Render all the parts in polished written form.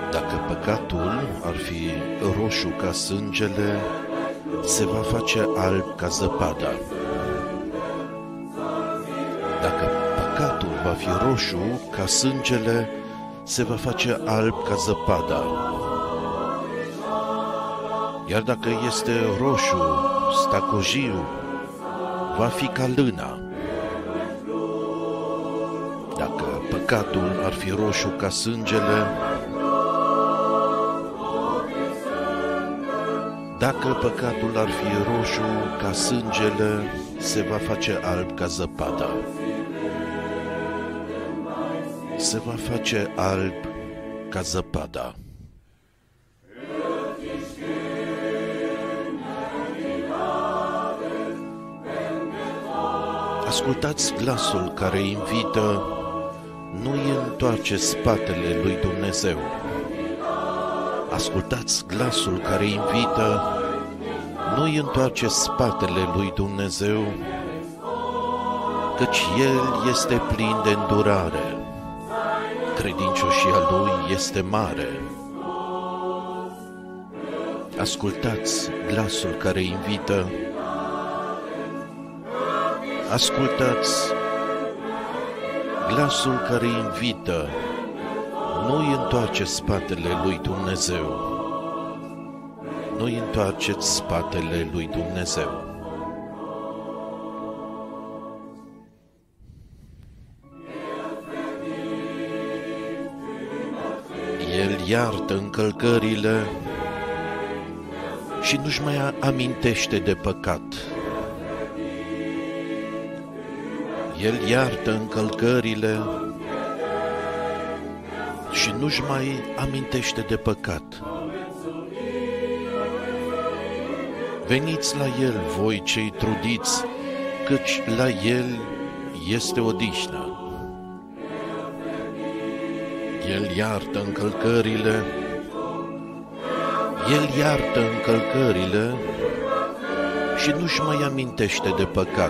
Dacă păcatul ar fi roșu ca sângele, se va face alb ca zăpada. Dacă păcatul va fi roșu ca sângele, se va face alb ca zăpada. Iar dacă este roșu, stacojiu, va fi ca lâna. Dacă păcatul ar fi roșu ca sângele, dacă păcatul ar fi roșu ca sângele, se va face alb ca zăpada. Se va face alb ca zăpada. Ascultați glasul care invită, nu-i întoarce spatele lui Dumnezeu. Ascultați glasul care invită, nu-i întoarce spatele lui Dumnezeu, căci El este plin de îndurare, credincioșia Lui este mare. Ascultați glasul care invită, ascultați glasul care invită, nu-i întoarce spatele lui Dumnezeu. Nu-i întoarceți spatele lui Dumnezeu. El iartă încălcările și nu-și mai amintește de păcat. El iartă încălcările și nu-și mai amintește de păcat. Veniți la El, voi cei trudiți, căci la El este odihnă. El iartă încălcările, El iartă încălcările și nu-și mai amintește de păcat.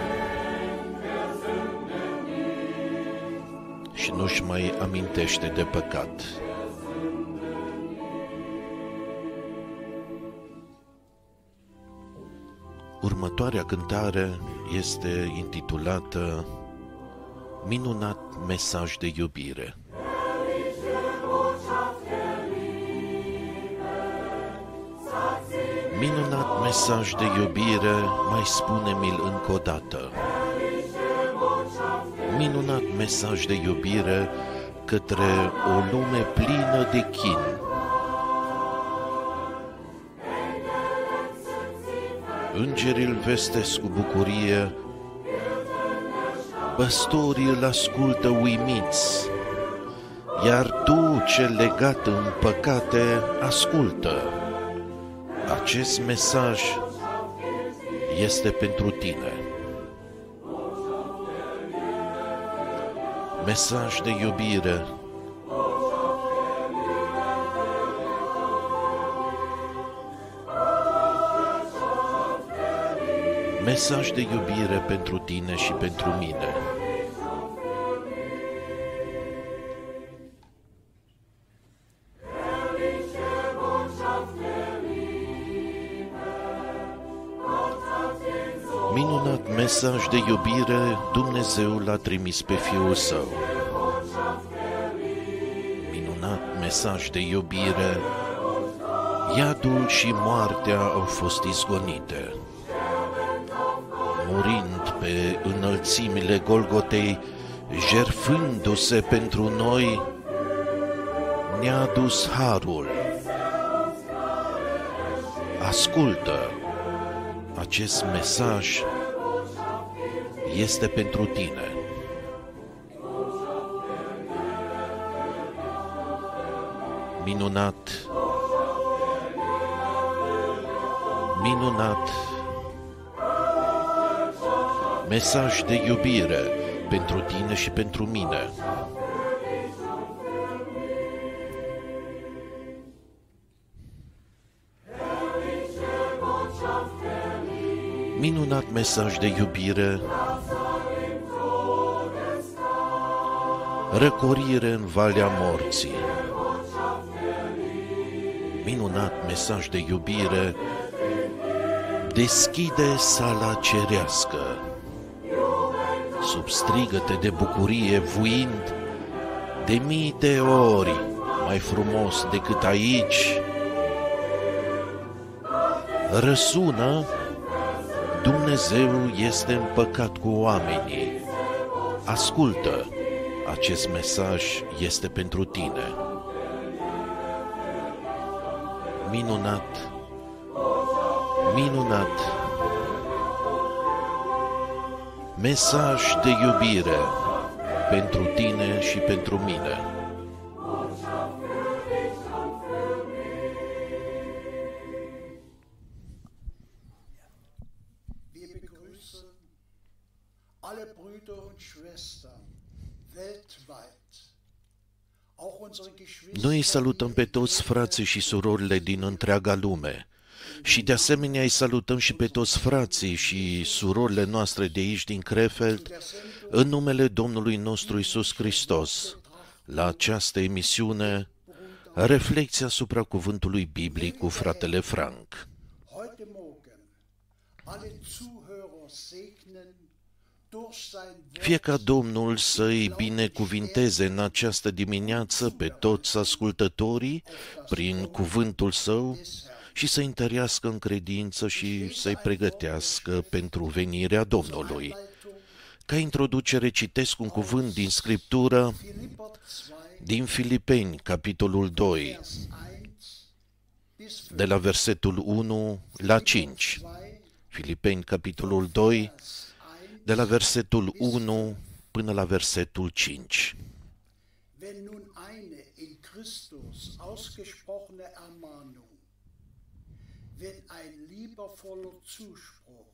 Și nu-și mai amintește de păcat. Următoarea cântare este intitulată Minunat mesaj de iubire. Minunat mesaj de iubire, mai spune-mi-l încă o dată. Minunat mesaj de iubire către o lume plină de chin. Îngerii îl vestesc cu bucurie, păstorii îl ascultă uimiți, iar tu, cel legat în păcate, ascultă. Acest mesaj este pentru tine. Mesaj de iubire. Mesaj de iubire pentru tine și pentru mine. Minunat mesaj de iubire, Dumnezeu l-a trimis pe Fiul Său. Minunat mesaj de iubire, iadul și moartea au fost izgonite. Murind pe înălțimile Golgotei, jertfându-se pentru noi, ne-a adus harul. Ascultă! Acest mesaj este pentru tine. Minunat, minunat mesaj de iubire pentru tine și pentru mine. Minunat mesaj de iubire, răcorire în valea morții. minunat mesaj de iubire deschide sala cerească. Sub strigăte de bucurie, vuind de mii de ori mai frumos decât aici, răsună: Dumnezeu este împăcat cu oamenii. Ascultă, acest mesaj este pentru tine. Minunat, minunat mesaj de iubire pentru tine și pentru mine. Wir begrüßen alle Brüder und Schwestern weltweit. Auch unsere Geschwister. Noi salutăm pe toți frații și surorile din întreaga lume. Și de asemenea îi salutăm și pe toți frații și surorile noastre de aici din Krefeld, în numele Domnului nostru Iisus Hristos, la această emisiune, reflecția asupra cuvântului biblic cu fratele Frank. Heute Morgen alle Zuhörer segnen durch sein Fie ca Domnul să-i binecuvinteze în această dimineață pe toți ascultătorii prin cuvântul Său și să-i întărească în credință și să-i pregătească pentru venirea Domnului. Ca introducere citesc un cuvânt din Scriptură, din Filipeni, capitolul 2, de la versetul 1 la 5. Filipeni, capitolul 2, de la versetul 1 până la versetul 5. Wenn nun eine in Christus ausgesprochene Ermahnung, wenn ein liebevoller Zuspruch,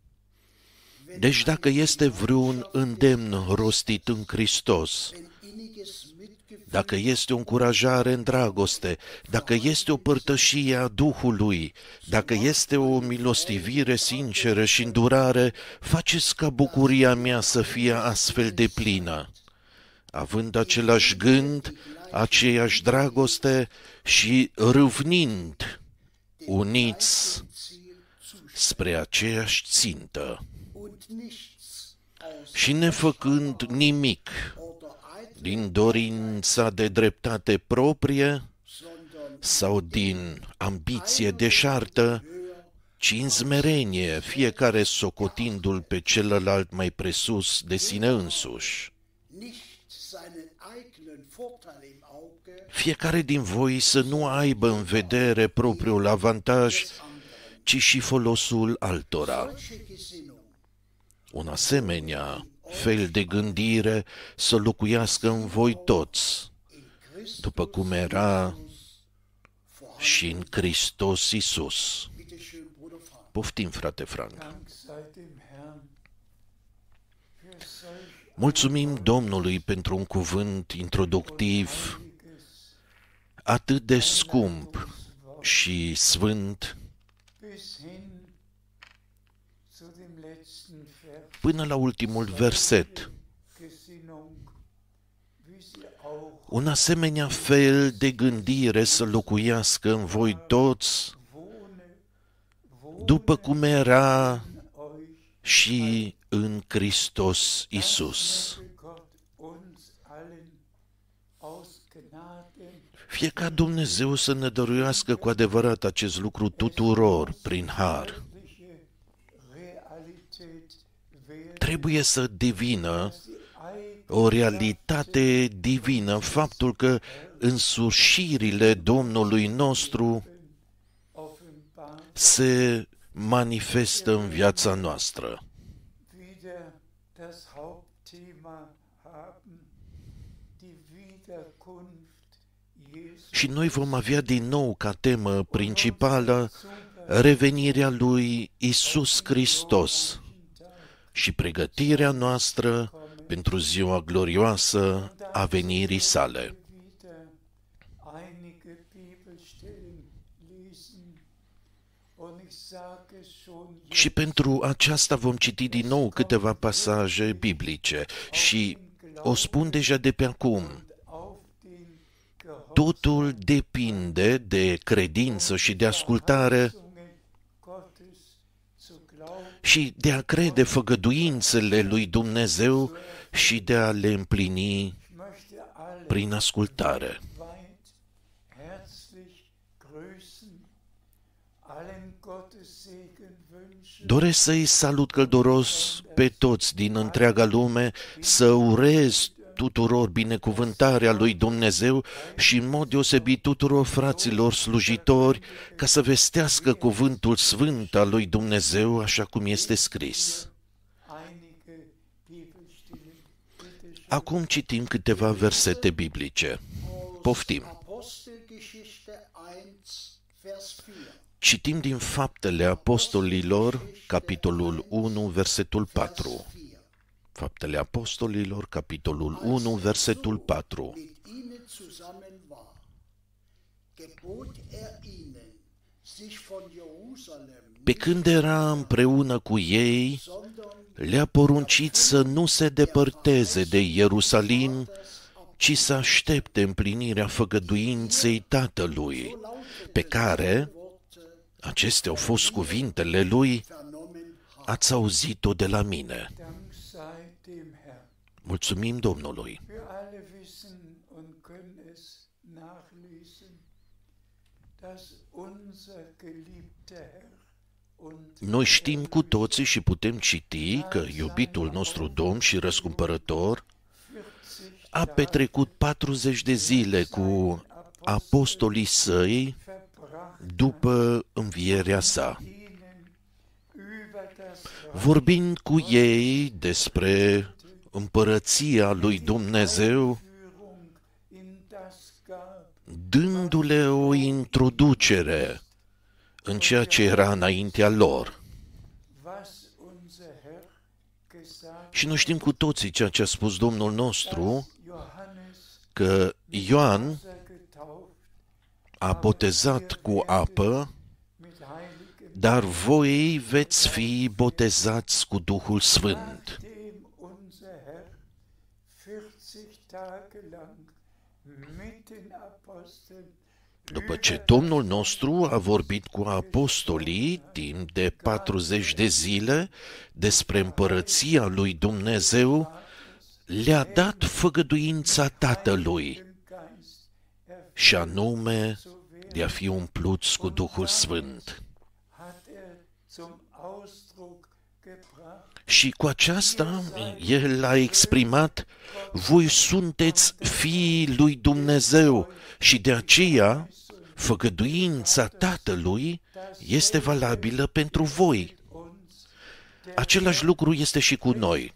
Deci dacă este vreun îndemn rostit în Hristos, wenn inniges Mitgefühl, dacă este o încurajare în dragoste, dacă este o părtășie a Duhului, dacă este o milostivire sinceră și îndurare, faceți ca bucuria mea să fie astfel de plină, având același gând, aceeași dragoste și râvnind, uniți spre aceeași țintă und nichts aus și nefăcând nimic oder eitel, din dorința de dreptate proprie sondern sau din ambiție deșartă, ci în smerenie, fiecare socotindu-l pe celălalt mai presus de sine însuși. nicht seinen eigenen Vorteil im Auge, Fiecare din voi să nu aibă în vedere propriul avantaj, ci și folosul altora. solche Gesinnung Un asemenea fel de gândire să locuiască în voi toți, in Christus după cum era vorhanden. și în Hristos Iisus. Bitte schön, Bruder Frank. Poftim, frate Frank. Dank sei dem Herrn für solch Mulțumim Domnului pentru un cuvânt introductiv einiges atât de scump și sfânt, bis hin zu dem letzten Vers până la ultimul verset. Gesinnung, wie sie auch Un asemenea fel de gândire să locuiască în voi toți, wohne după cum era euch, și în Hristos Iisus. möge Gott uns allen aus Gnade Fie ca Dumnezeu să ne dăruiască cu adevărat acest lucru tuturor prin har. wirkliche Realität werden, Trebuie să devină die Ei o realitate divină faptul că însușirile Domnului nostru offenbar se manifestă în viața noastră. wieder das Hauptthema haben, die Wiederkunft Jesu Și noi vom avea din nou ca temă principală revenirea lui Isus Hristos și pregătirea noastră pentru ziua glorioasă a venirii sale. wieder einige Bibelstellen lesen und ich sage schon Și pentru aceasta vom citi din nou câteva pasaje biblice și o spun deja de pe acum, auf den totul depinde de credință și de ascultare și de a crede făgăduințele lui Dumnezeu și de a le împlini prin ascultare. Doresc să-i salut călduros pe toți din întreaga lume, să urez tuturor binecuvântarea lui Dumnezeu și în mod deosebit tuturor fraților slujitori, ca să vestească cuvântul sfânt al lui Dumnezeu așa cum este scris. Acum citim câteva versete biblice. Poftim! Citim din Faptele Apostolilor, capitolul 1, versetul 4. Faptele Apostolilor, capitolul 1, versetul 4. Pe când era împreună cu ei, le-a poruncit să nu se depărteze de Ierusalim, ci să aștepte împlinirea făgăduinței Tatălui, pe care, acestea au fost cuvintele lui, ați auzit-o de la mine. Mulțumim Domnului! Noi știm cu toții și putem citi că iubitul nostru Domn și Răscumpărător a petrecut 40 de zile cu apostolii săi după învierea sa, vorbind cu ei despre împărăția lui Dumnezeu, dându-le o introducere în ceea ce era înaintea lor. Și noi știm cu toții ceea ce a spus Domnul nostru, că Ioan a botezat cu apă, dar voi veți fi botezați cu Duhul Sfânt. După ce Domnul nostru a vorbit cu apostolii timp de 40 de zile despre împărăția lui Dumnezeu, le-a dat făgăduința Tatălui, și anume de a fi umpluți cu Duhul Sfânt. Și cu aceasta El a exprimat: voi sunteți fiii lui Dumnezeu și de aceea făgăduința Tatălui este valabilă pentru voi. Același lucru este și cu noi.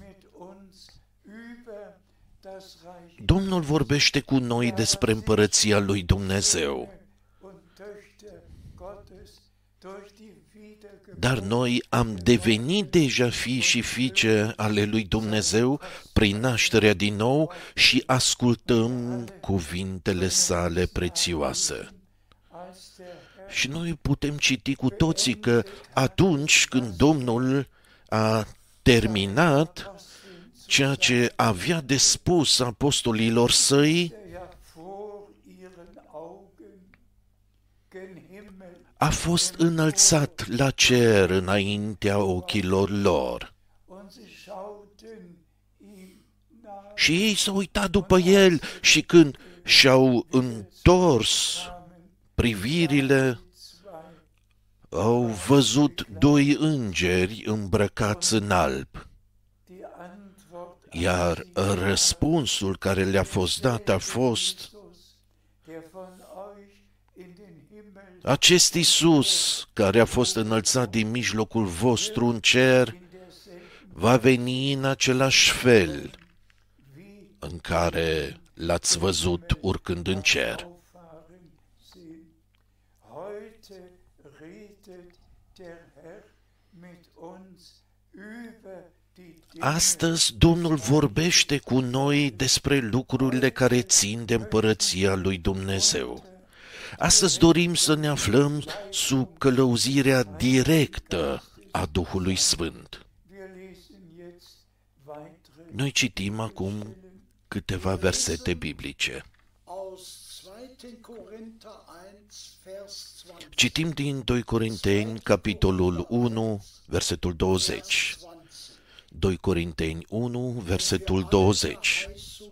Domnul vorbește cu noi despre împărăția lui Dumnezeu. Dar noi am devenit deja fii și fiice ale lui Dumnezeu prin nașterea din nou și ascultăm cuvintele sale prețioase. Și noi putem citi cu toții că atunci când Domnul a terminat ceea ce avea de spus apostolilor săi, a fost înălțat la cer înaintea ochilor lor. Și ei s-au uitat după el și când și-au întors privirile, au văzut doi îngeri îmbrăcați în alb. Iar răspunsul care le-a fost dat a fost: acest Iisus care a fost înălțat din mijlocul vostru în cer va veni în același fel în care l-ați văzut urcând în cer. Astăzi Domnul vorbește cu noi despre lucrurile care țin de împărăția lui Dumnezeu. Astăzi dorim să ne aflăm sub călăuzirea directă a Duhului Sfânt. Noi citim acum câteva versete biblice. Citim din 2 Corinteni, capitolul 1, versetul 20. 2 Corinteni 1, versetul 20.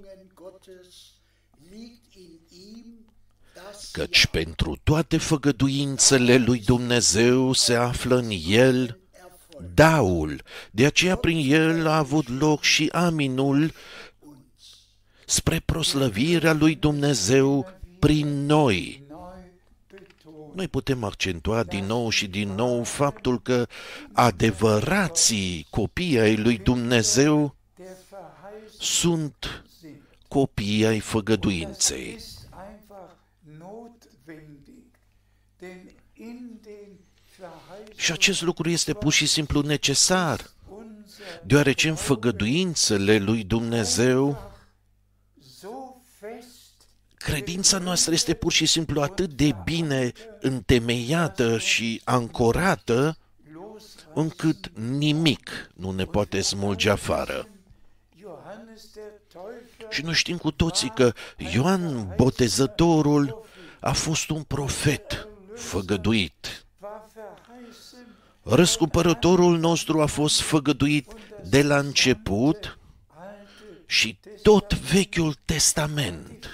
Căci pentru toate făgăduințele lui Dumnezeu se află în El daul, de aceea prin El a avut loc și aminul spre proslăvirea lui Dumnezeu prin noi. Noi putem accentua din nou și din nou faptul că adevărații copii ai lui Dumnezeu sunt copii ai făgăduinței. Și acest lucru este pur și simplu necesar, deoarece în făgăduințele lui Dumnezeu, credința noastră este pur și simplu atât de bine întemeiată și ancorată, încât nimic nu ne poate smulge afară. Și noi știm cu toții că Ioan Botezătorul a fost un profet făgăduit. Răscumpărătorul nostru a fost făgăduit de la început și tot Vechiul Testament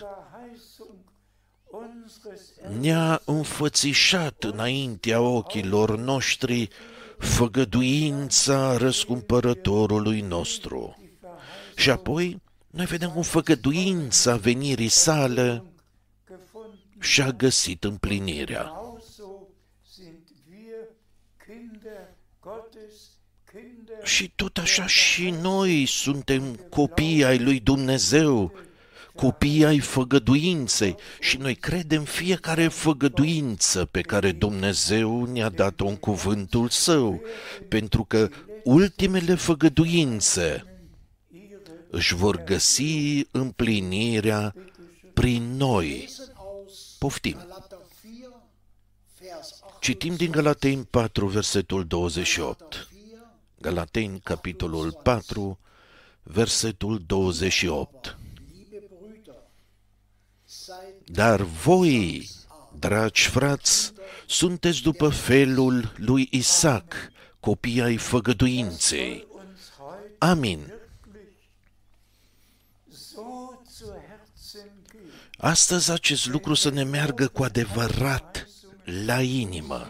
ne-a înfățișat înaintea ochilor noștri făgăduința răscumpărătorului nostru. Și apoi noi vedem cum făgăduința venirii sale și-a găsit împlinirea. Și tot așa și noi suntem copii ai lui Dumnezeu, copii ai făgăduinței și noi credem fiecare făgăduință pe care Dumnezeu ne-a dat-o în cuvântul Său, pentru că ultimele făgăduințe își vor găsi împlinirea prin noi. Poftim. Citim din Galateni 4, versetul 28. Galateni, capitolul 4, versetul 28. Dar voi, dragi frați, sunteți după felul lui Isaac, copii ai făgăduinței. Amin. Astăzi acest lucru să ne meargă cu adevărat la inimă,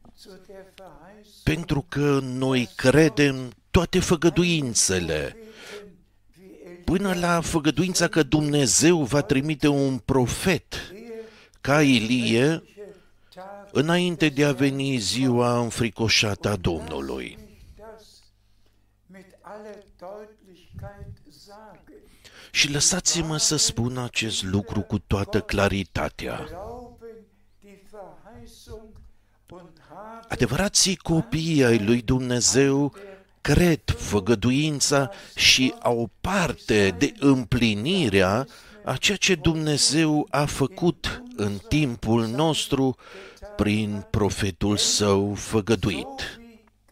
pentru că noi credem toate făgăduințele, până la făgăduința că Dumnezeu va trimite un profet ca Ilie înainte de a veni ziua înfricoșată a Domnului. Și lăsați-mă să spun acest lucru cu toată claritatea. Adevărații copii ai lui Dumnezeu cred făgăduința și au parte de împlinirea a ceea ce Dumnezeu a făcut în timpul nostru prin profetul Său făgăduit.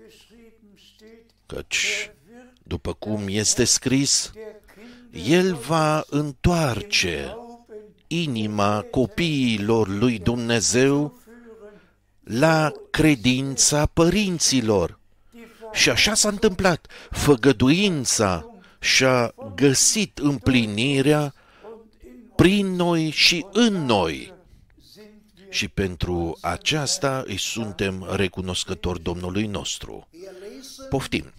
Căci, după cum este scris, El va întoarce inima copiilor lui Dumnezeu la credința părinților. Și așa s-a întâmplat. Făgăduința și-a găsit împlinirea prin noi și în noi. Și pentru aceasta îi suntem recunoscători Domnului nostru. Poftim.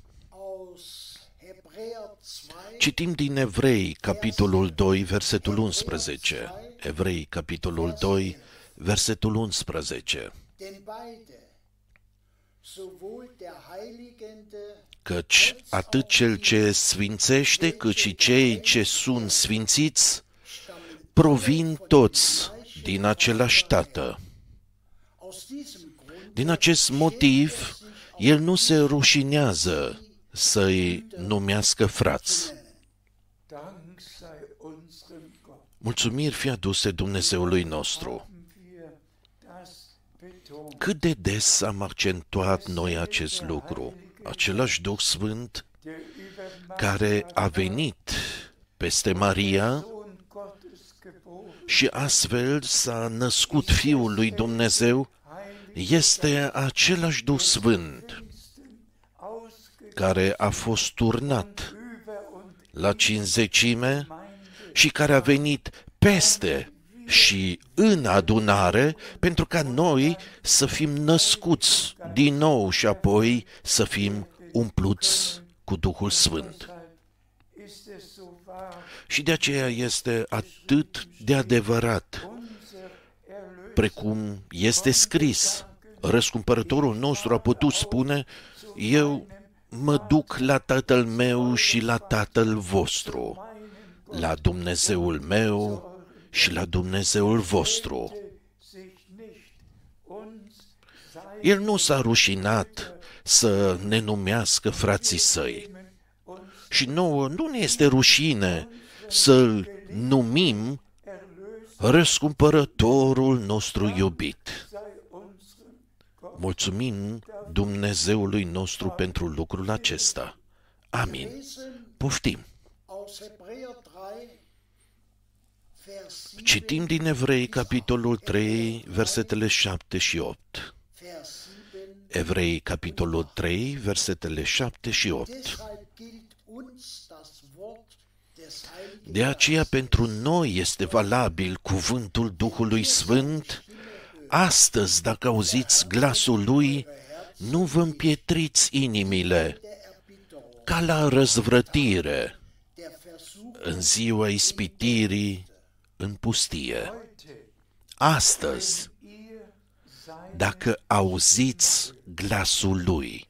Citim din Evrei, capitolul 2, versetul 11. Evrei, capitolul 2, versetul 11. Căci atât cel ce sfințește, cât și cei ce sunt sfințiți, provin toți din același Tată. Din acest motiv, El nu se rușinează să-i numească frați. Mulțumiri fie aduse Dumnezeului nostru. Cât de des am accentuat noi acest lucru? Același Duh Sfânt care a venit peste Maria și astfel s-a născut Fiul lui Dumnezeu, este același Duh Sfânt care a fost turnat la cinzecime și care a venit peste și în adunare pentru ca noi să fim născuți din nou și apoi să fim umpluți cu Duhul Sfânt. Și de aceea este atât de adevărat, precum este scris. Răscumpărătorul nostru a putut spune: eu mă duc la Tatăl meu și la Tatăl vostru, la Dumnezeul meu și la Dumnezeul vostru. El nu s-a rușinat să ne numească frații săi. Și nouă nu ne este rușine să-L numim Răscumpărătorul nostru iubit. Mulțumim Dumnezeului nostru pentru lucrul acesta. Amin. Poftim. Citim din Evrei, capitolul 3, versetele 7 și 8. Evrei, capitolul 3, versetele 7 și 8. De aceea pentru noi este valabil cuvântul Duhului Sfânt. Astăzi, dacă auziți glasul Lui, nu vă împietriți inimile, ca la răzvrătire, în ziua ispitirii în pustie. Astăzi, dacă auziți glasul Lui.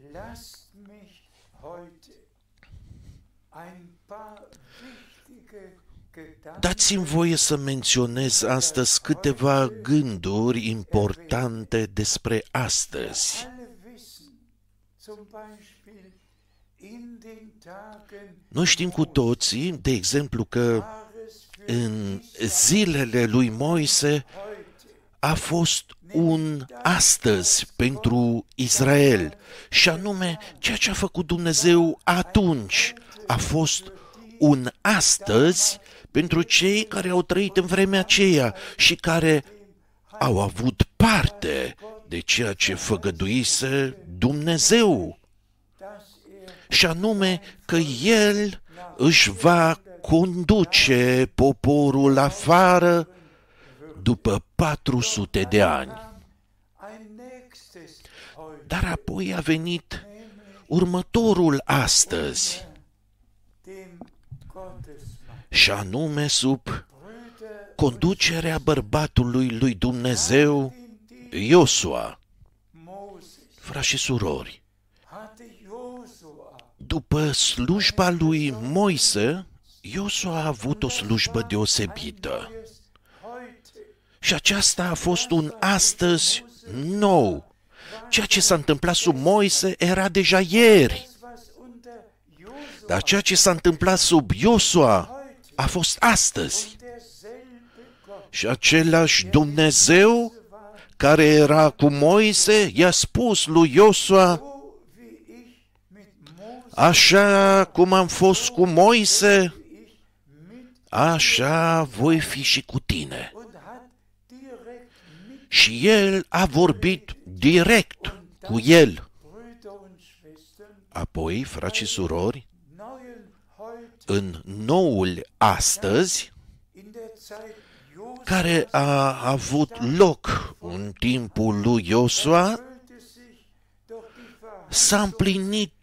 Dați-mi voie să menționez astăzi câteva gânduri importante despre astăzi. Noi știm cu toții, de exemplu, că în zilele lui Moise a fost un astăzi pentru Israel, și anume ceea ce a făcut Dumnezeu atunci a fost un astăzi pentru cei care au trăit în vremea aceea și care au avut parte de ceea ce făgăduise Dumnezeu, și anume că El își va conduce poporul afară după 400 de ani. Dar apoi a venit următorul astăzi, și anume sub conducerea bărbatului lui Dumnezeu, Iosua. Frați și surori, după slujba lui Moise, Iosua a avut o slujbă deosebită. Și aceasta a fost un astăzi nou. Ceea ce s-a întâmplat sub Moise era deja ieri. Dar ceea ce s-a întâmplat sub Iosua a fost astăzi. Și același Dumnezeu care era cu Moise i-a spus lui Iosua: așa cum am fost cu Moise, așa voi fi și cu tine. Și el a vorbit direct cu el. Apoi, frați și surori, în noul astăzi, care a avut loc în timpul lui Iosua, s-a împlinit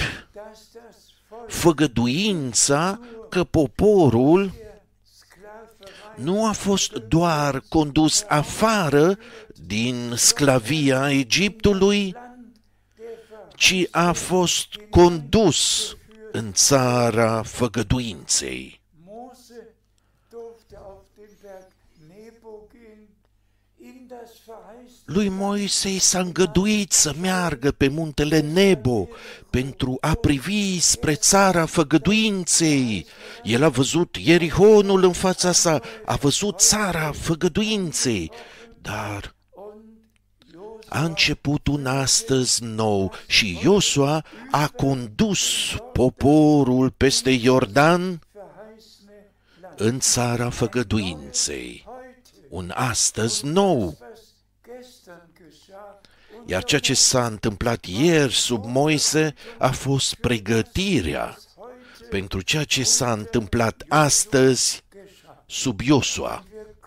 făgăduința că poporul nu a fost doar condus afară din sclavia Egiptului, ci a fost condus în țara făgăduinței. Lui Moise s-a îngăduit să meargă pe muntele Nebo pentru a privi spre țara făgăduinței. El a văzut Ierihonul în fața sa, a văzut țara făgăduinței, dar a început un astăzi nou și Iosua a condus poporul peste Iordan în țara făgăduinței. un astăzi nou. Iar ceea ce s-a întâmplat ieri sub Moise a fost pregătirea pentru ceea ce s-a întâmplat astăzi sub Iosua.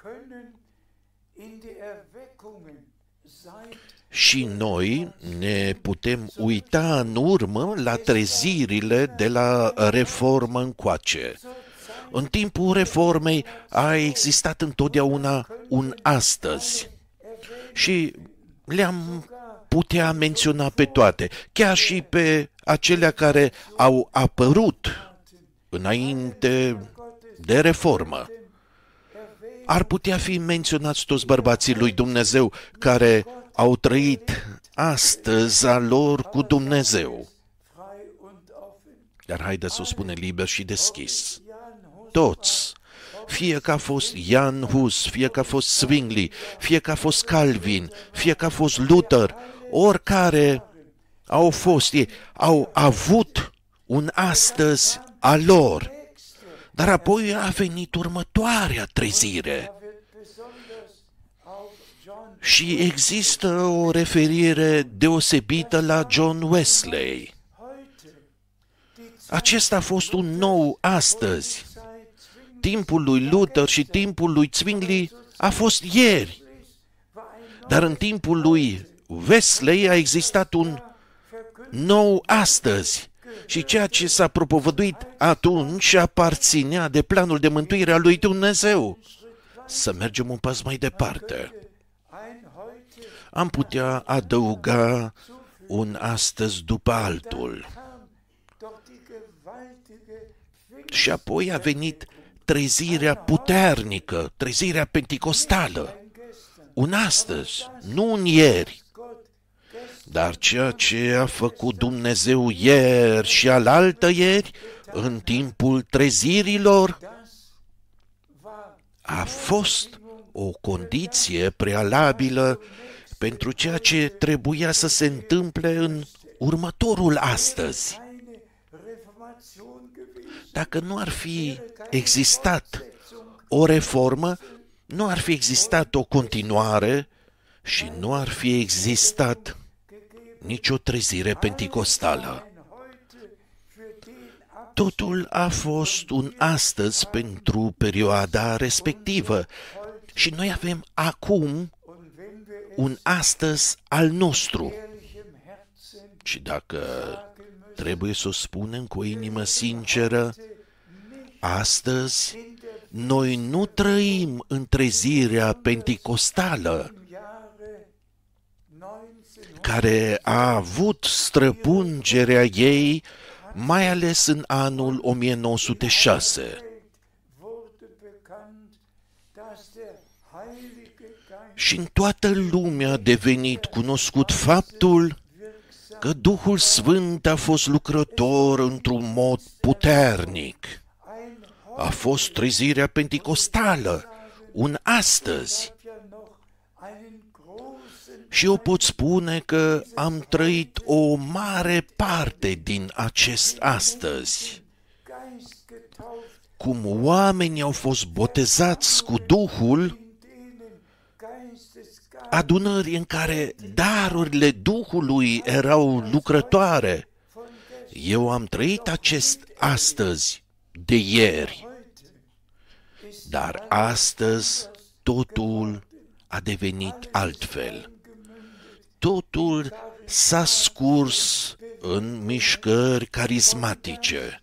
Și noi ne putem uita în urmă la trezirile de la reformă încoace. În timpul reformei a existat întotdeauna un astăzi și le-am putea menționa pe toate, chiar și pe acelea care au apărut înainte de reformă. Ar putea fi menționați toți bărbații lui Dumnezeu care au trăit astăzi a lor cu Dumnezeu. Dar haideți să o spunem liber și deschis. Toți, fie că a fost Jan Hus, fie că a fost Zwingli, fie că a fost Calvin, fie că a fost Luther, oricare au fost ei, au avut un astăzi a lor. Dar apoi a venit următoarea trezire. Și există o referire deosebită la John Wesley. Acesta a fost un nou astăzi. Timpul lui Luther și timpul lui Zwingli a fost ieri. Dar în timpul lui Wesley a existat un nou astăzi. Și ceea ce s-a propovăduit atunci aparținea de planul de mântuire a lui Dumnezeu. Să mergem un pas mai departe. Am putea adăuga un astăzi după altul. Și apoi a venit trezirea puternică, trezirea penticostală. Un astăzi, nu un ieri. Dar ceea ce a făcut Dumnezeu ieri și alaltă ieri, în timpul trezirilor, a fost o condiție prealabilă pentru ceea ce trebuia să se întâmple în următorul astăzi. Dacă nu ar fi existat o reformă, nu ar fi existat o continuare și nu ar fi existat nicio trezire penticostală. Totul a fost un astăzi pentru perioada respectivă și noi avem acum un astăzi al nostru. Și dacă trebuie să o spunem cu o inimă sinceră, astăzi noi nu trăim în trezirea penticostală care a avut străpungerea ei mai ales în anul 1906. Și în toată lumea a devenit cunoscut faptul că Duhul Sfânt a fost lucrător într-un mod puternic. A fost trezirea penticostală, un astăzi. Și eu pot spune că am trăit o mare parte din acest astăzi. Cum oamenii au fost botezați cu Duhul, adunări în care darurile Duhului erau lucrătoare. Eu am trăit acest astăzi de ieri. Dar astăzi totul a devenit altfel. Totul s-a scurs în mișcări carismatice.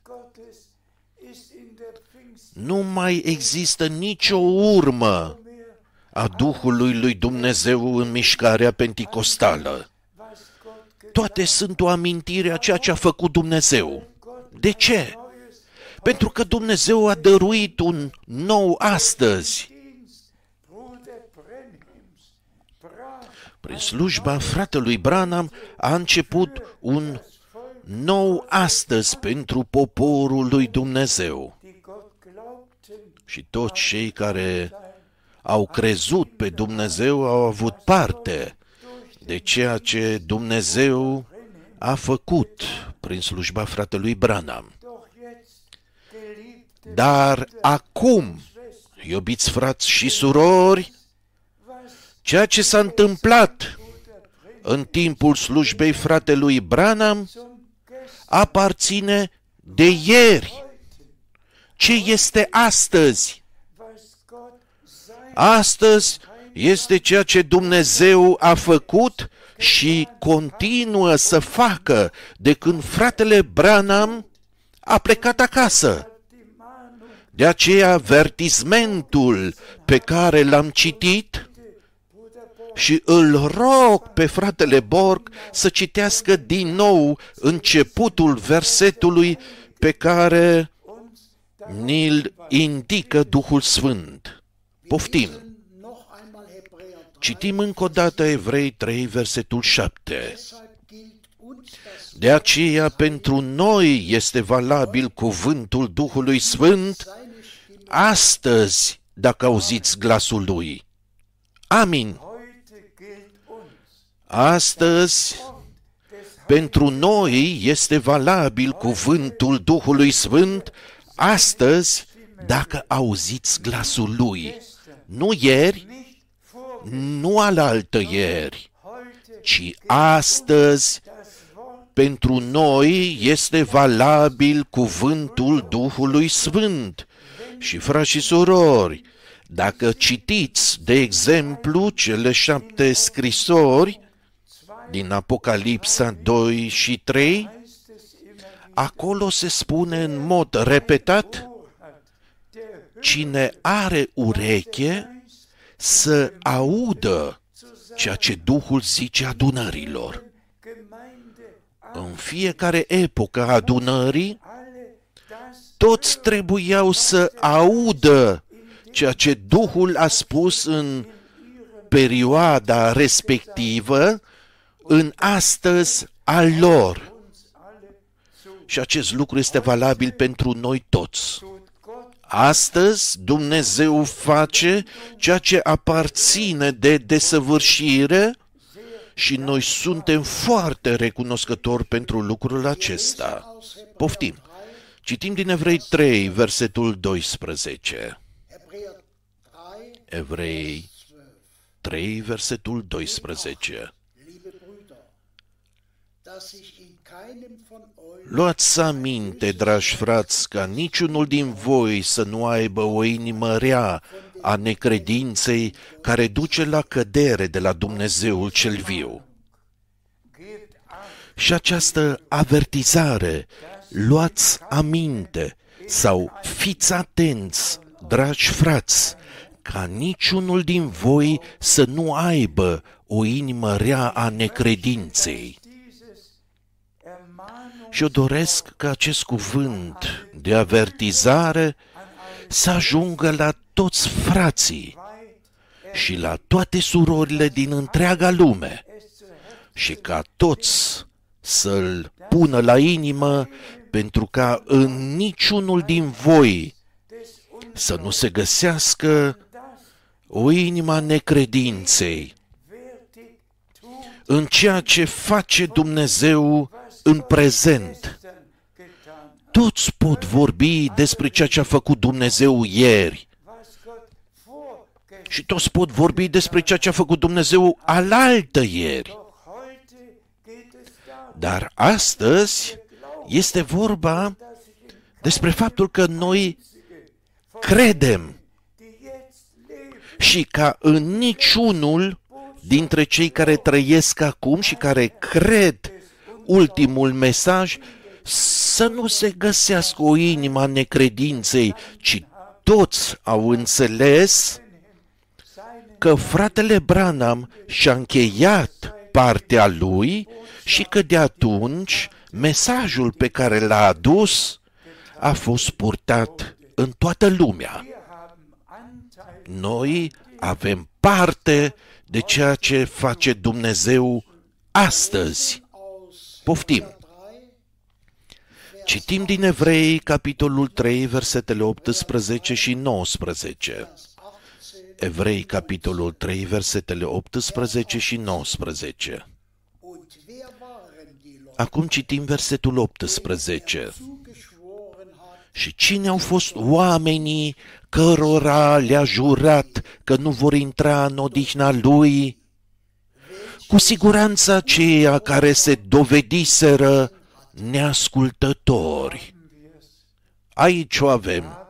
Nu mai există nicio urmă a Duhului lui Dumnezeu în mișcarea penticostală. Toate sunt o amintire a ceea ce a făcut Dumnezeu. De ce? Pentru că Dumnezeu a dăruit un nou astăzi. Prin slujba fratelui Branham a început un nou astăzi pentru poporul lui Dumnezeu. Și toți cei care au crezut pe Dumnezeu au avut parte de ceea ce Dumnezeu a făcut prin slujba fratelui Branham. Dar acum, iubiți frați și surori, Ceea ce s-a întâmplat în timpul slujbei fratelui Branham aparține de ieri. Ce este astăzi? Astăzi este ceea ce Dumnezeu a făcut și continuă să facă de când fratele Branham a plecat acasă. De aceea avertismentul pe care l-am citit și îl rog pe fratele Borg să citească din nou începutul versetului pe care ni-l indică Duhul Sfânt. Poftim. Citim încă o dată Evrei 3, versetul 7. De aceea pentru noi este valabil cuvântul Duhului Sfânt astăzi, dacă auziți glasul Lui. Amin. Astăzi, pentru noi este valabil cuvântul Duhului Sfânt astăzi, dacă auziți glasul Lui. Nu ieri, nu alaltă ieri, ci astăzi, pentru noi este valabil cuvântul Duhului Sfânt. Și frați și surori, dacă citiți, de exemplu, cele 7 scrisori din Apocalipsa 2 și 3, acolo se spune în mod repetat: cine are ureche să audă ceea ce Duhul zice adunărilor. În fiecare epocă a adunării, toți trebuiau să audă ceea ce Duhul a spus în perioada respectivă, în astăzi al lor. Și acest lucru este valabil pentru noi toți. Astăzi Dumnezeu face ceea ce aparține de desăvârșire și noi suntem foarte recunoscători pentru lucrul acesta. Poftim. Citim din Evrei 3, versetul 12. Evrei 3, versetul 12. Luați aminte, dragi frați, ca niciunul din voi să nu aibă o inimă rea a necredinței care duce la cădere de la Dumnezeul cel viu. Și această avertizare, luați aminte sau fiți atenți, dragi frați, ca niciunul din voi să nu aibă o inimă rea a necredinței. Și eu doresc ca acest cuvânt de avertizare să ajungă la toți frații și la toate surorile din întreaga lume și ca toți să-l pună la inimă, pentru ca în niciunul din voi să nu se găsească o inimă a necredinței în ceea ce face Dumnezeu în prezent. Toți pot vorbi despre ceea ce a făcut Dumnezeu ieri și toți pot vorbi despre ceea ce a făcut Dumnezeu alaltă ieri. Dar astăzi este vorba despre faptul că noi credem și ca în niciunul dintre cei care trăiesc acum și care cred ultimul mesaj să nu se găsească o inimă a necredinței, ci toți au înțeles că fratele Branham și-a încheiat partea lui și că de atunci mesajul pe care l-a adus a fost purtat în toată lumea. Noi avem parte de ceea ce face Dumnezeu astăzi. Poftim. Citim din Evrei, capitolul 3, versetele 18 și 19. Evrei, capitolul 3, versetele 18 și 19. Acum citim versetul 18. Și cine au fost oamenii cărora le-a jurat că nu vor intra în odihna lui, cu siguranță aceia care se dovediseră neascultători. Aici o avem.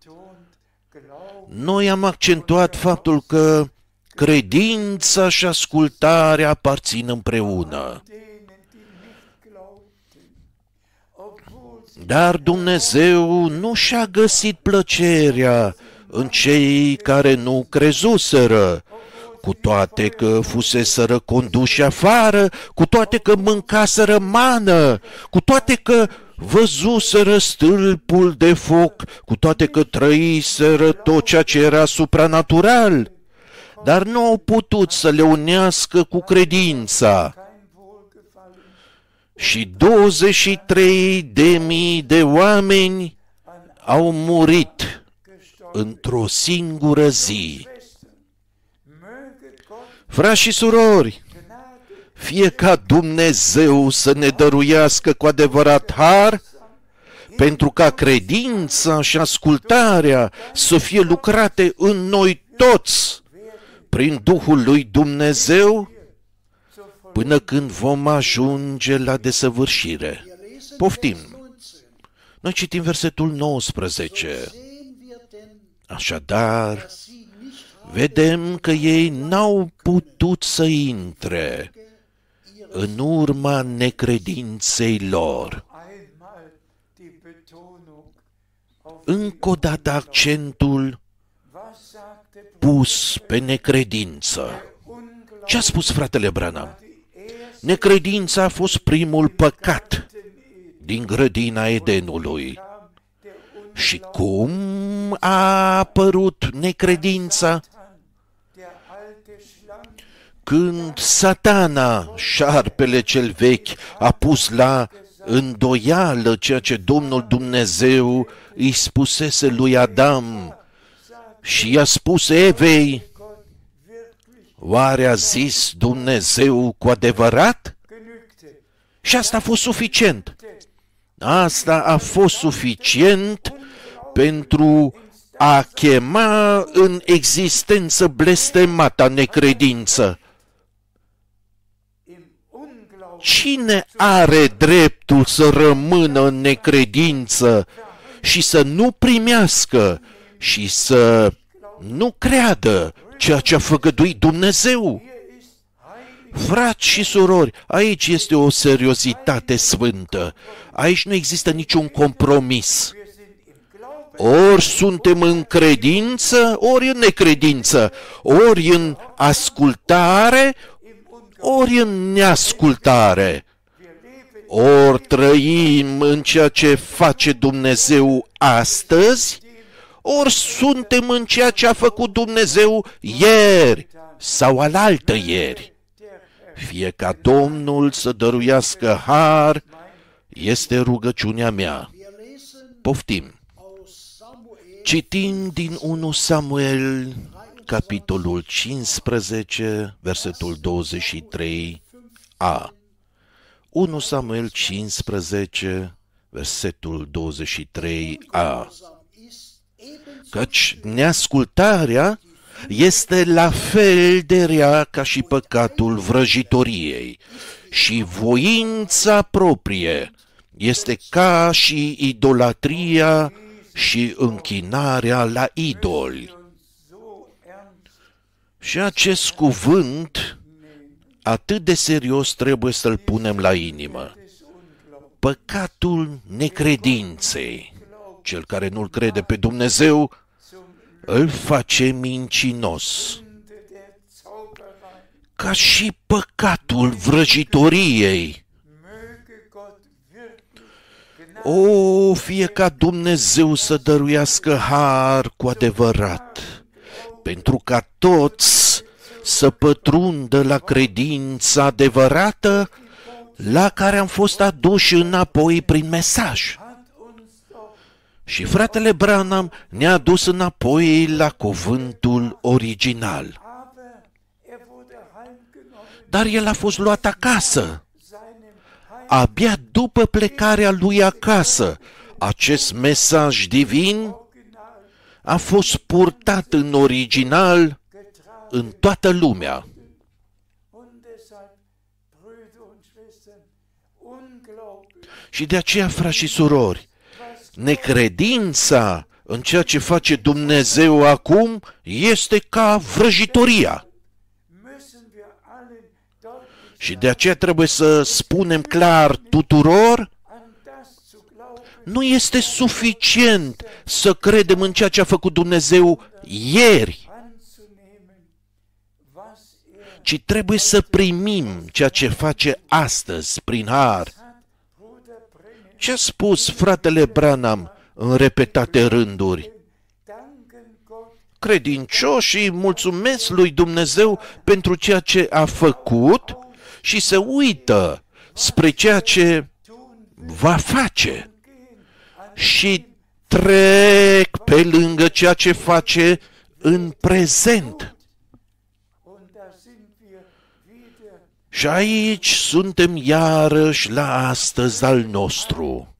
Noi am accentuat faptul că credința și ascultarea aparțin împreună. Dar Dumnezeu nu și-a găsit plăcerea în cei care nu crezuseră, cu toate că fuseseră conduși afară, cu toate că mâncaseră mană, cu toate că văzuseră stâlpul de foc, cu toate că trăiseră tot ceea ce era supranatural, dar nu au putut să le unească cu credința. Și 23.000 de oameni au murit într-o singură zi. Frați și surori, fie ca Dumnezeu să ne dăruiască cu adevărat har, pentru ca credința și ascultarea să fie lucrate în noi toți, prin Duhul lui Dumnezeu, până când vom ajunge la desăvârșire. Poftim! Noi citim versetul 19. Așadar, vedem că ei n-au putut să intre în urma necredinței lor. Încă o dată accentul pus pe necredință. Ce a spus fratele Branham? Necredința a fost primul păcat din grădina Edenului. Și cum a apărut necredința? Când Satana, șarpele cel vechi, a pus la îndoială ceea ce Domnul Dumnezeu îi spusese lui Adam și i-a spus Evei, oare a zis Dumnezeu cu adevărat? Și asta a fost suficient. Asta a fost suficient pentru a chema în existență blestemata necredință. Cine are dreptul să rămână în necredință și să nu primească și să nu creadă ceea ce a făgăduit Dumnezeu? Frați și surori, aici este o seriozitate sfântă. Aici nu există niciun compromis. Ori suntem în credință, ori în necredință, ori în ascultare, ori în neascultare. Ori trăim în ceea ce face Dumnezeu astăzi, ori suntem în ceea ce a făcut Dumnezeu ieri sau alaltă ieri. Fie ca Domnul să dăruiască har, este rugăciunea mea. Poftim. Citim din 1 Samuel, capitolul 15, versetul 23a. 1 Samuel 15, versetul 23a. Căci neascultarea este la fel de rea ca și păcatul vrăjitoriei și voința proprie este ca și idolatria și închinarea la idoli. Și acest cuvânt atât de serios trebuie să-l punem la inimă. Păcatul necredinței. Cel care nu-L crede pe Dumnezeu îl face mincinos. Ca și păcatul vrăjitoriei. O, fie ca Dumnezeu să dăruiască har cu adevărat, pentru ca toți să pătrundă la credința adevărată la care am fost aduși înapoi prin mesaj. Și fratele Branham ne-a dus înapoi la cuvântul original. Dar el a fost luat acasă. Abia după plecarea lui acasă, acest mesaj divin a fost purtat în original în toată lumea. Și de aceea, frați și surori, necredința în ceea ce face Dumnezeu acum este ca vrăjitoria. Și de aceea trebuie să spunem clar tuturor, nu este suficient să credem în ceea ce a făcut Dumnezeu ieri, ci trebuie să primim ceea ce face astăzi prin har. Ce a spus fratele Branham în repetate rânduri? Credincioșii mulțumesc lui Dumnezeu pentru ceea ce a făcut și se uită spre ceea ce va face și trec pe lângă ceea ce face în prezent. Și aici suntem iarăși la astăzi al nostru.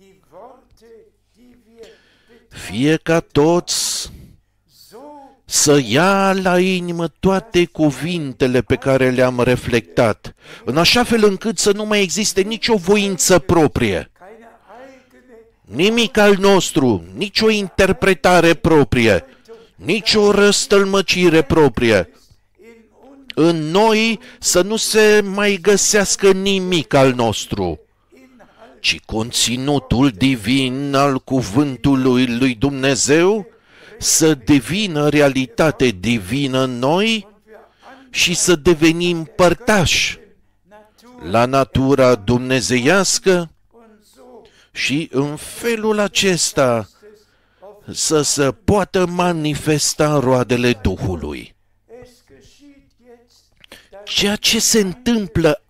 Fie ca toți să ia la inimă toate cuvintele pe care le-am reflectat, în așa fel încât să nu mai existe nicio voință proprie, nimic al nostru, nicio interpretare proprie, nicio răstălmăcire proprie. În noi să nu se mai găsească nimic al nostru, ci conținutul divin al cuvântului lui Dumnezeu să devină realitate divină în noi și să devenim părtași la natura dumnezeiască și în felul acesta să se poată manifesta roadele Duhului. Ceea ce se întâmplă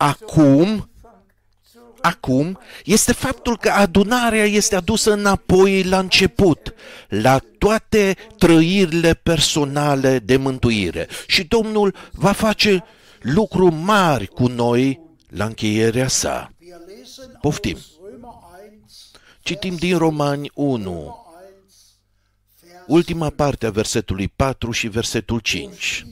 acum este faptul că adunarea este adusă înapoi la început, la toate trăirile personale de mântuire. Și Domnul va face lucruri mari cu noi la încheierea sa. Poftim. Citim din Romani 1, ultima parte a versetului 4 și versetul 5.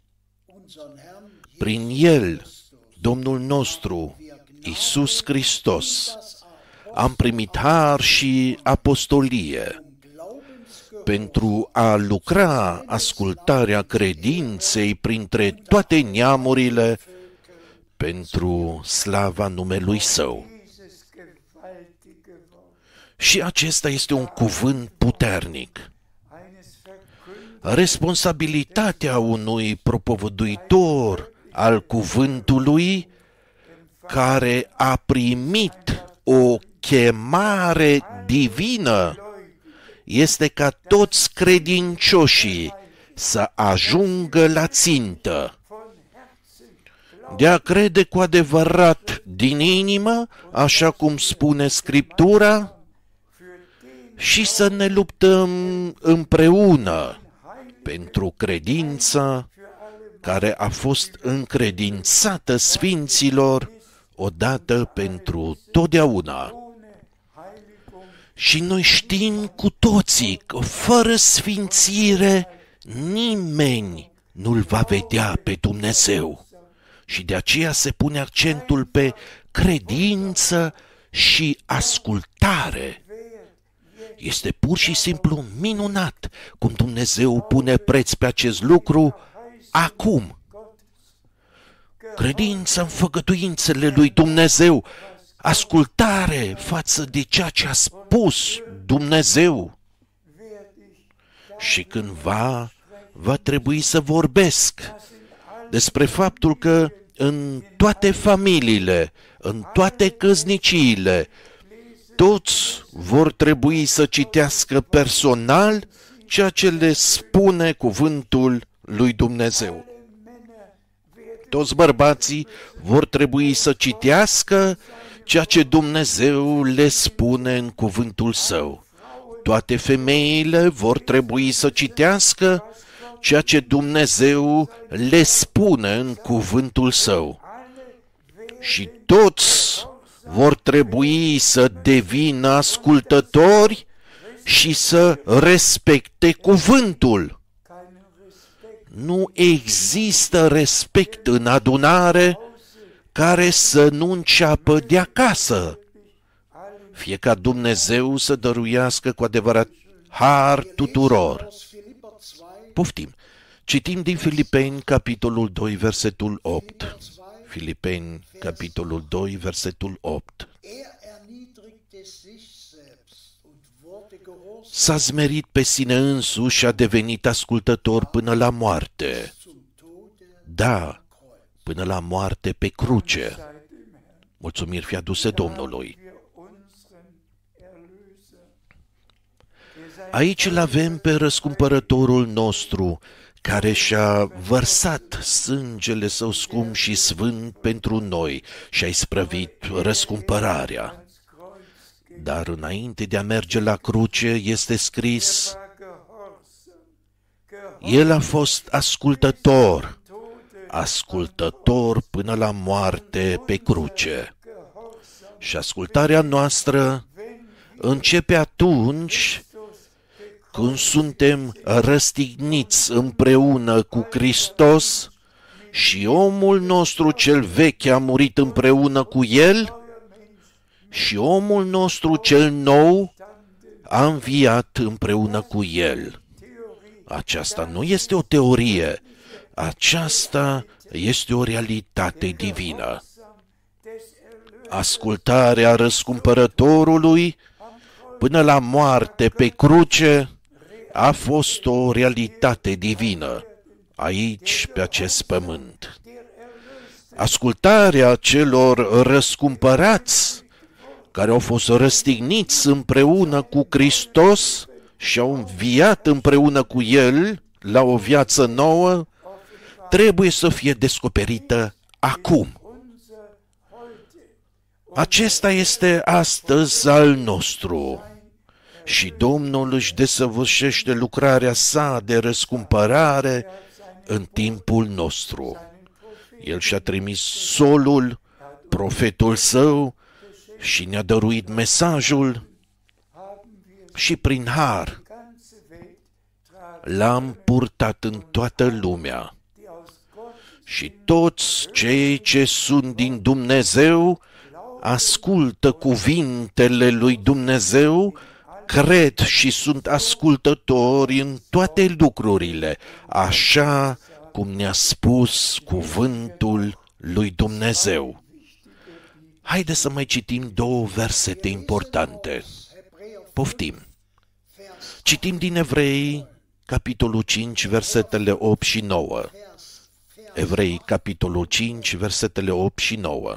Prin El, Domnul nostru, Iisus Hristos, am primit har și apostolie pentru a lucra ascultarea credinței printre toate neamurile pentru slava numelui Său. Și acesta este un cuvânt puternic. Responsabilitatea unui propovăduitor al cuvântului care a primit o chemare divină este ca toți credincioșii să ajungă la țintă, de a crede cu adevărat din inimă, așa cum spune Scriptura, și să ne luptăm împreună pentru credința care a fost încredințată sfinților odată pentru totdeauna. Și noi știm cu toții că fără sfințire nimeni nu-L va vedea pe Dumnezeu. Și de aceea se pune accentul pe credință și ascultare. Este pur și simplu minunat cum Dumnezeu pune preț pe acest lucru acum. Credință în făgăduințele lui Dumnezeu, ascultare față de ceea ce a spus Dumnezeu. Și cândva va trebui să vorbesc despre faptul că în toate familiile, în toate căsniciile, toți vor trebui să citească personal ceea ce le spune cuvântul lui Dumnezeu. Toți bărbații vor trebui să citească ceea ce Dumnezeu le spune în cuvântul Său. Toate femeile vor trebui să citească ceea ce Dumnezeu le spune în cuvântul Său. Și toți vor trebui să devină ascultători și să respecte cuvântul. Nu există respect în adunare care să nu înceapă de acasă. Fie ca Dumnezeu să dăruiască cu adevărat har tuturor. Poftim. Citim din Filipeni, capitolul 2, versetul 8. Filipeni, capitolul 2, versetul 8. S-a smerit pe sine însuși și a devenit ascultător până la moarte. Da, până la moarte pe cruce. Mulțumiri fie aduse Domnului. Aici îl avem pe răscumpărătorul nostru, care și-a vărsat sângele său scump și sfânt pentru noi și a isprăvit răscumpărarea. Dar înainte de a merge la cruce este scris: El a fost ascultător, ascultător până la moarte pe cruce. Și ascultarea noastră începe atunci când suntem răstigniți împreună cu Hristos și omul nostru cel vechi a murit împreună cu El și omul nostru cel nou a înviat împreună cu El. Aceasta nu este o teorie, aceasta este o realitate divină. Ascultarea răscumpărătorului până la moarte pe cruce a fost o realitate divină aici, pe acest pământ. Ascultarea celor răscumpărați care au fost răstigniți împreună cu Hristos și au înviat împreună cu El la o viață nouă, trebuie să fie descoperită acum. Acesta este astăzi al nostru și Domnul își desăvârșește lucrarea sa de răscumpărare în timpul nostru. El și-a trimis solul, profetul său, și ne-a dăruit mesajul și prin har l-am purtat în toată lumea. Și toți cei ce sunt din Dumnezeu ascultă cuvintele lui Dumnezeu, cred și sunt ascultători în toate lucrurile, așa cum ne-a spus cuvântul lui Dumnezeu. Haideți să mai citim două versete importante. Poftim. Citim din Evrei, capitolul 5, versetele 8 și 9. Evrei, capitolul 5, versetele 8 și 9.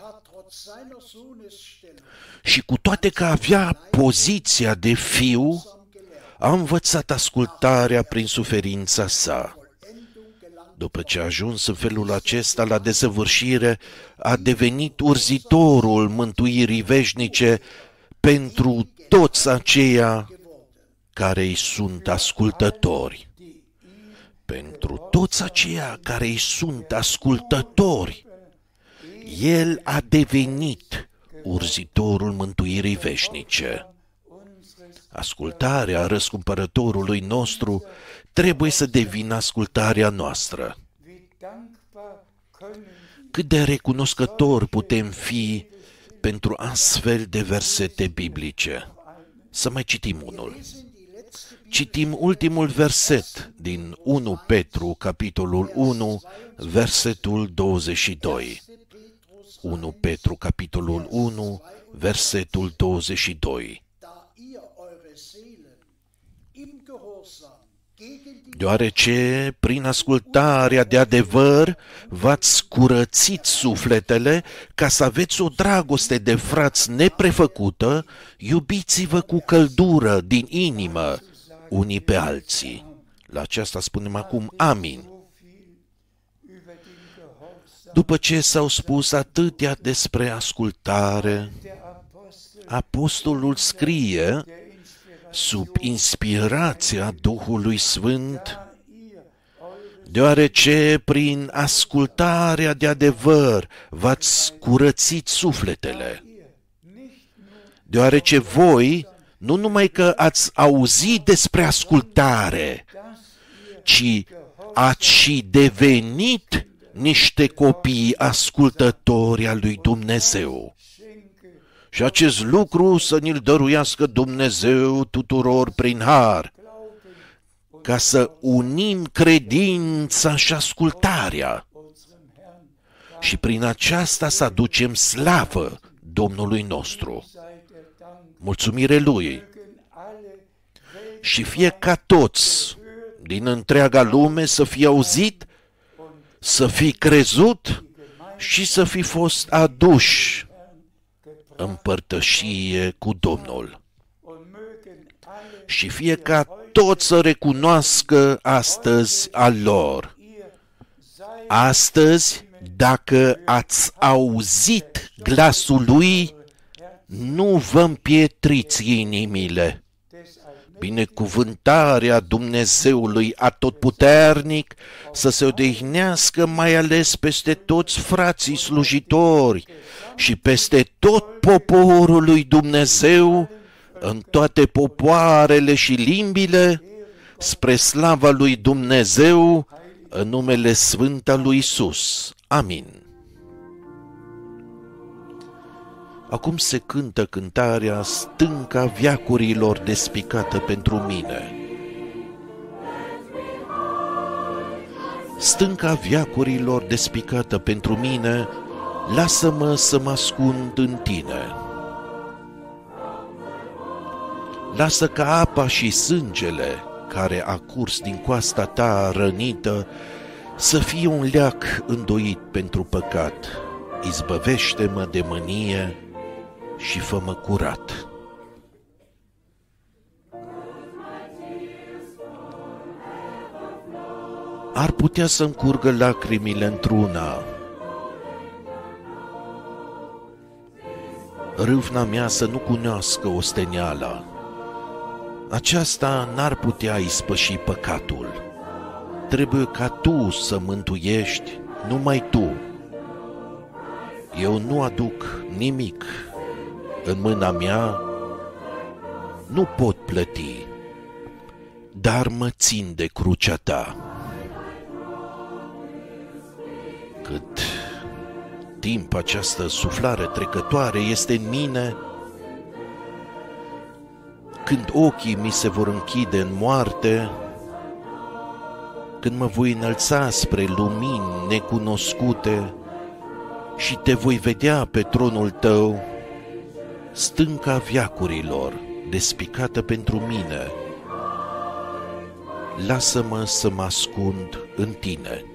Și cu toate că avea poziția de fiu, a învățat ascultarea prin suferința sa. După ce a ajuns în felul acesta la desăvârșire, a devenit urzitorul mântuirii veșnice pentru toți aceia care îi sunt ascultători. Pentru toți aceia care îi sunt ascultători, El a devenit urzitorul mântuirii veșnice. Ascultarea răscumpărătorului nostru trebuie să devină ascultarea noastră. Cât de recunoscători putem fi pentru astfel de versete biblice. Să mai citim unul. Citim ultimul verset din 1 Petru, capitolul 1, versetul 22. 1 Petru, capitolul 1, versetul 22. Deoarece, prin ascultarea de adevăr, v-ați curățit sufletele ca să aveți o dragoste de frați neprefăcută, iubiți-vă cu căldură din inimă unii pe alții. La aceasta spunem acum amin. După ce s-au spus atâtea despre ascultare, apostolul scrie, sub inspirația Duhului Sfânt, deoarece prin ascultarea de adevăr v-ați curățit sufletele, deoarece voi Nu numai că ați auzit despre ascultare, ci ați și devenit niște copii ascultători al lui Dumnezeu. Și acest lucru să ni-l dăruiască Dumnezeu tuturor prin har, ca să unim credința și ascultarea și prin aceasta să aducem slavă Domnului nostru. Mulțumire Lui! Și fie ca toți din întreaga lume să fie auzit, să fi crezut și să fi fost aduși în părtășie cu Domnul. Și fie ca toți să recunoască astăzi al lor. Astăzi, dacă ați auzit glasul Lui, nu vă împietriți inimile. Binecuvântarea Dumnezeului Atotputernic să se odihnească mai ales peste toți frații slujitori și peste tot poporul lui Dumnezeu, în toate popoarele și limbile, spre slava lui Dumnezeu, în numele Sfânt al lui Iisus. Amin. Acum se cântă cântarea Stânca veacurilor despicată pentru mine. Stânca veacurilor despicată pentru mine, lasă-mă să mă ascund în tine. Lasă ca apa și sângele care a curs din coasta ta rănită să fie un leac îndoit pentru păcat. Izbăvește-mă de mânie și fă-mă curat. Ar putea să-mi curgă lacrimile într-una. Râvna mea să nu cunoască osteneala. Aceasta n-ar putea ispăși păcatul. Trebuie ca Tu să mântuiești, numai Tu. Eu nu aduc nimic în mâna mea, nu pot plăti, dar mă țin de crucea Ta. Cât timp această suflare trecătoare este în mine, când ochii mi se vor închide în moarte, când mă voi înălța spre lumini necunoscute și Te voi vedea pe tronul Tău, stânca veacurilor despicată pentru mine, lasă-mă să mă ascund în Tine.